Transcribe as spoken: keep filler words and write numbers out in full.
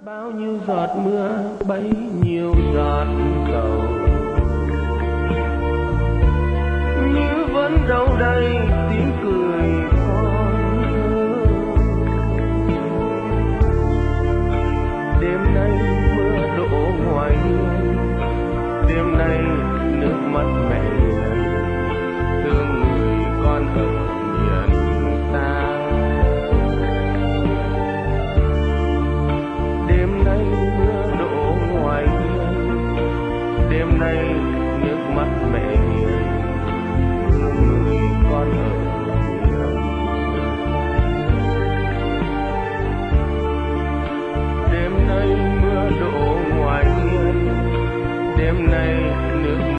Bao nhiêu giọt mưa bấy nhiêu giọt dầu, như vẫn đâu đây tiếng